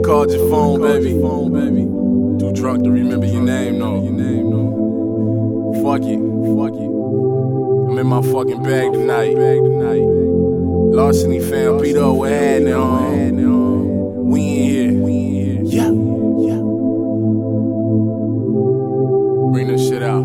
called your phone, baby. Too drunk to remember your name, though. Fuck it. I'm in my fucking bag tonight. Larceny fam, Peter, what happening? We in here. Yeah. Bring this shit out.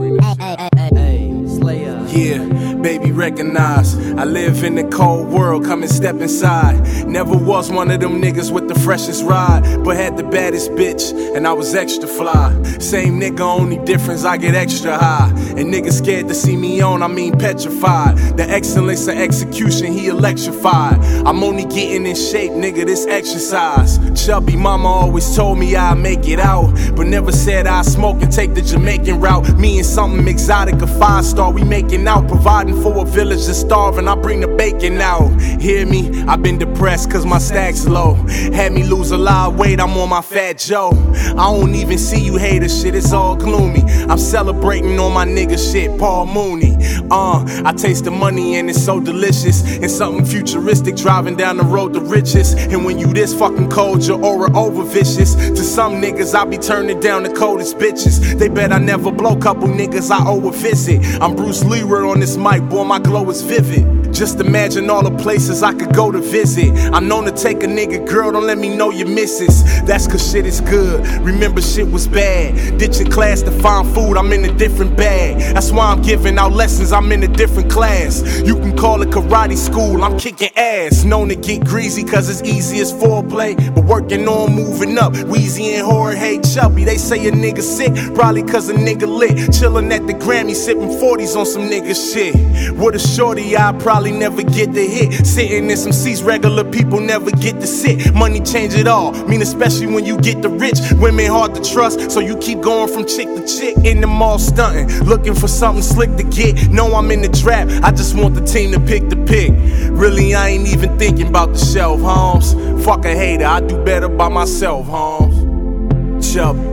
Yeah, baby, recognize I live in the cold world, come and step inside. Never was one of them niggas with the freshest ride, but had the baddest bitch, and I was extra fly. Same nigga, only difference, I get extra high. And niggas scared to see me on, I mean petrified. The excellence of execution, he electrified. I'm only getting in shape, nigga, this exercise. Chubby mama always told me I'd make it out, but never said I'd smoke and take the Jamaican route. Me and something exotic, a 5-star, we making out. Providing for a village that's starving, I bring the bacon out. Hear me? I've been depressed cause my stack's low. Had me lose a lot of weight, I'm on my Fat Joe. I don't even see you haters, shit, it's all gloomy. I'm celebrating on my nigga shit, Paul Mooney. I taste the money and it's so delicious. And something futuristic driving down the road to riches. And when you this fucking cold, your aura over vicious. To some niggas, I be turning down the coldest bitches. They bet I never blow, couple niggas I owe a visit. I'm Bruce Leroy on this mic, boy, my glow is vivid. Just imagine all the places I could go to visit. I'm known to take a nigga, girl, don't let me know you misses. That's cause shit is good, remember shit was bad. Ditching class to find food, I'm in a different bag. That's why I'm giving out lessons, I'm in a different class. You can call it karate school, I'm kicking ass. Known to get greasy cause it's easy as foreplay, but working on moving up. Weezy and Jorge Chubby, they say a nigga sick, probably cause a nigga lit. Chillin' at the Grammy, sipping 40s on some nigga shit. With a shorty, I probably never get the hit. Sitting in some seats regular people never get to sit. Money change it all, mean especially when you get the rich. Women hard to trust, so you keep going from chick to chick. In the mall stunting, looking for something slick to get. No, I'm in the trap, I just want the team to pick the pick. Really, I ain't even thinking about the shelf, Holmes. Fuck a hater, I do better by myself, Holmes. Chubb.